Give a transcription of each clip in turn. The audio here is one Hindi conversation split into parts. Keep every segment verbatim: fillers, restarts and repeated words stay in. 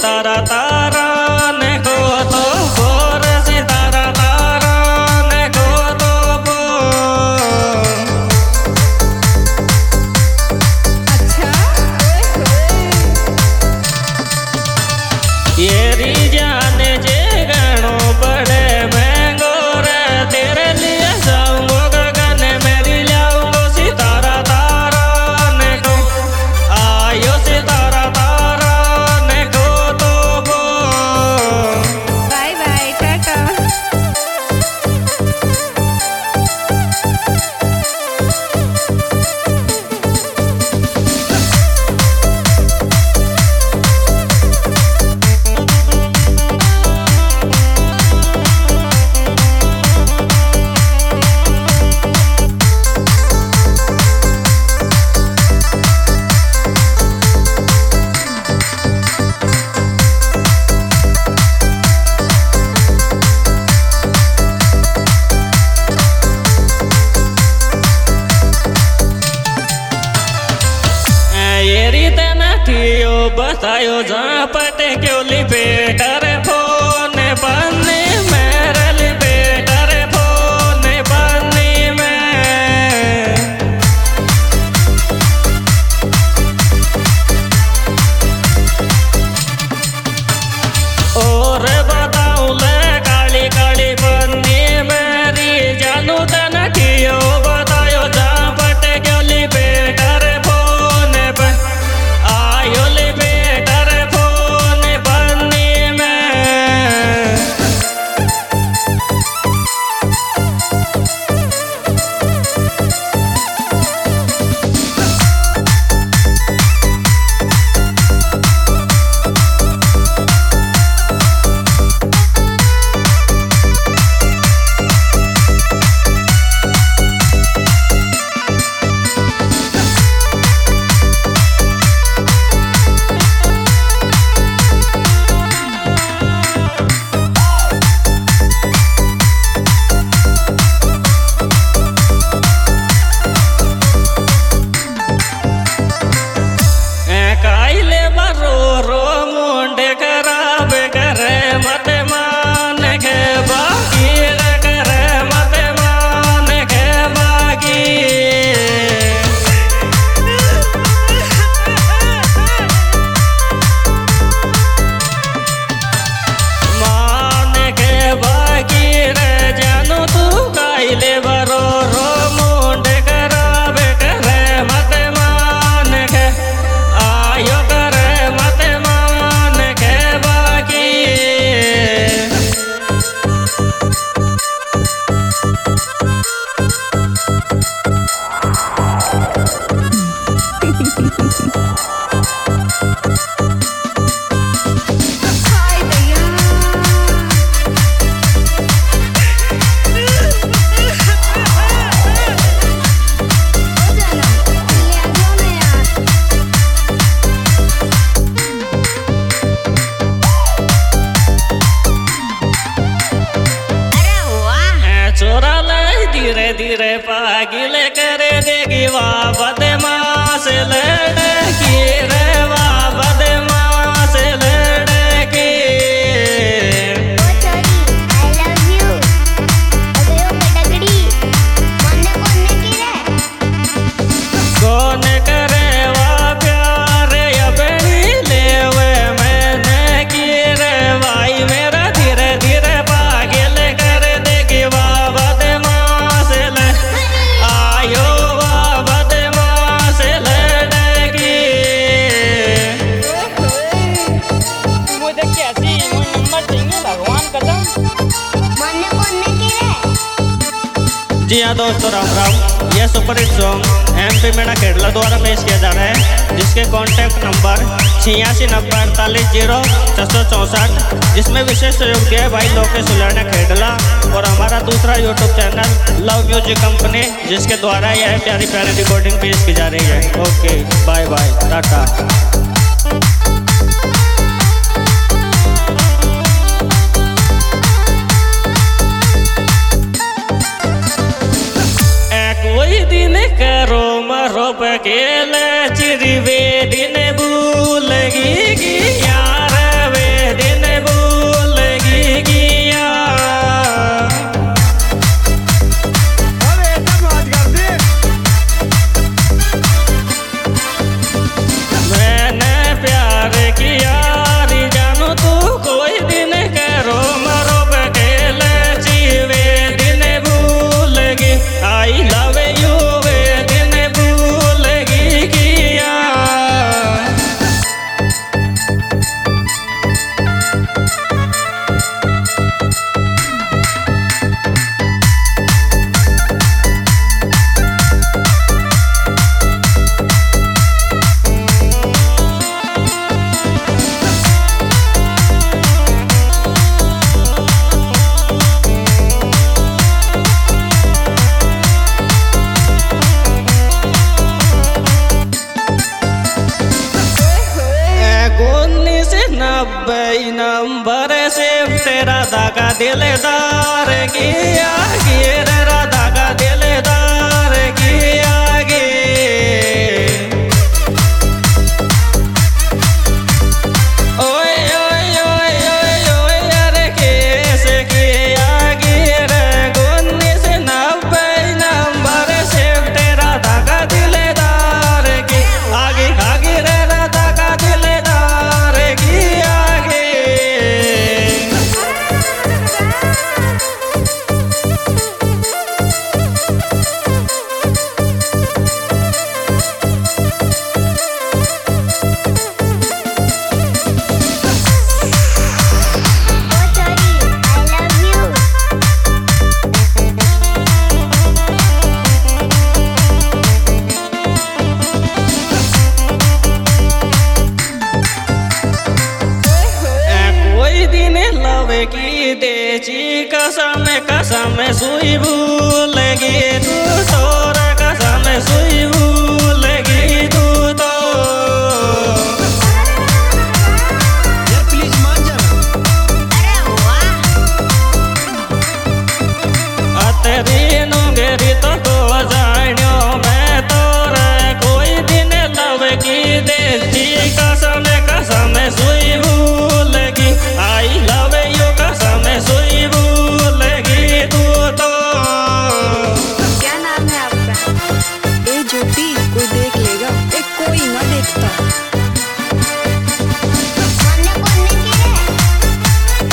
सितारा तारा ने को तो बोर सितारा तारा ने को तो बोर। अच्छा ये री जाने जे गणो बड़े महंगो रे तेरे लिए जाऊंगो गगन मेरी लाऊंगो सितारा तारा ने को आयो सितारा तारा ने को तो बोल। Bye bye tata. ये रीत नथियो बतायो जहाँ पटे क्यों लिपे करे फोन बन्नी मेरे लिपे करे फोन बन्नी में। और बताऊं ले काली काली बन्नी मेरी जानू तनखियो बतायो जहाँ पटे क्यों लिपे करे फोन पे आयो लिपे करे फोन बन्नी में। काइले बरो रो मुंडे खराब करे मत मान के बाकी रे करे मत मान के बाकी। मान के बाकी रे जानू तू काइले बरो रो मुंडे खराब करे मत मान के आयो करे मत मान के बाकी। हाय भैया। ओ जाना ले आ जाओ ना यार। अरे वाह। है चोरा ले धीरे धीरे पागिल करे देगी वाह बदमाश लड़की रे वाह बदमाश लड़की। ओ चोरी आई लव यू। अबे ओ बटकड़ी मोने कोने की रे। कौन करे वाह प्यार अपनी लेवे मैंने की रे भाई मेरा धीरे धीरे पागिल कर देगी वाह बदमाश ले आयो वाह बदमाश लड़की। मुझे कैसी नंबर चाहिए भगवान कसम। मोने कोने की रे। जी हाँ दोस्तों राम राम। यह superhit song M P Meena Kerala द्वारा पेश किया जा रहा है जिसके कॉन्टैक्ट नंबर छियासी नब्बे अड़तालीस जीरो छः सौ चौंसठ जिसमें विशेष सहयोग दिया है भाई लोकेश सुलैना खेडला और हमारा दूसरा YouTube channel love music company जिसके द्वारा यह प्यारी प्यारी रिकॉर्डिंग पेश की जा रही है। Okay bye bye tata. कोई दिन करो मरो पकेले चिरी वे दिन भूलगी कि यार वे दिलदार की आगे रे राधा का दिलदार की आगे ओए ओए ओए ओए ओए अरे कैसे की आगे रे उन्नीस नब्बे नंबर शिफ्ट राधा का दिलदार की आगे आगे रे राधा का दिलदार की आगे की देची कसम कसम सुई भूलगी तू तोर कसम सुई भूलगी तू तो यार प्लीज मान जा। अतरी नुंगेरी तो को जानियो मैं तोर कोई दिन लव की देची कसम कसम सुई भूलगी आई लव यू कसम सुई भूलगी तू तो क्या नाम है आपका? ए ज्योति, कोई देख लेगा? ए कोई ना देखता। हमने कौन नहीं की रे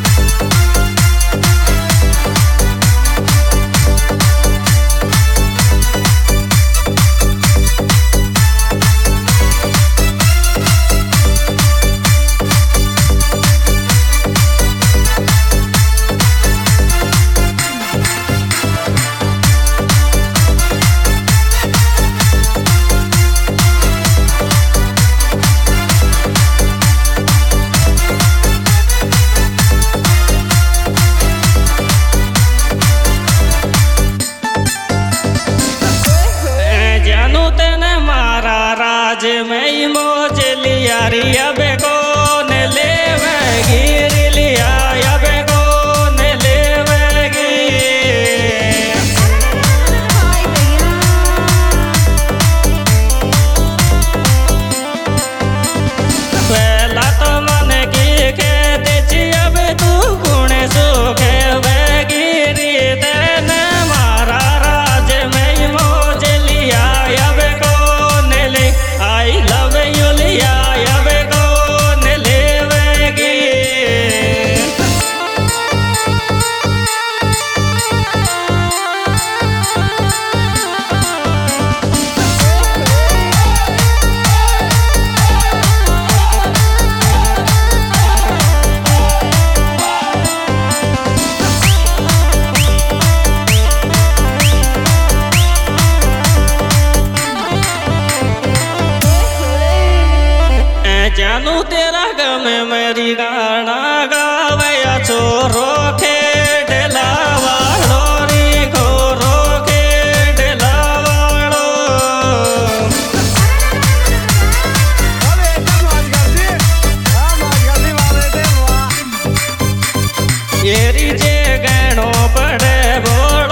जानू तेने मारा राज में मोज लिया रिया बे कौन लेवेगी लिया या बे कौन लेवेगी हाय भैया, पहला तो मन की कहते अब तू गुण सुखे वेगी तेने मारा राज में मोज लिया या बे कौन ले आई लव यू लिया या बे कौन लेवेगी जानू तेरा गम मेरी गाना गावया छोरो खेड लावाड़ो री खोरो खेड लावाड़ो अबे एकदम मौज कर दी। हाँ मौज कर दी मारे थे वाह। येरी जे गहनो पड़े बोड़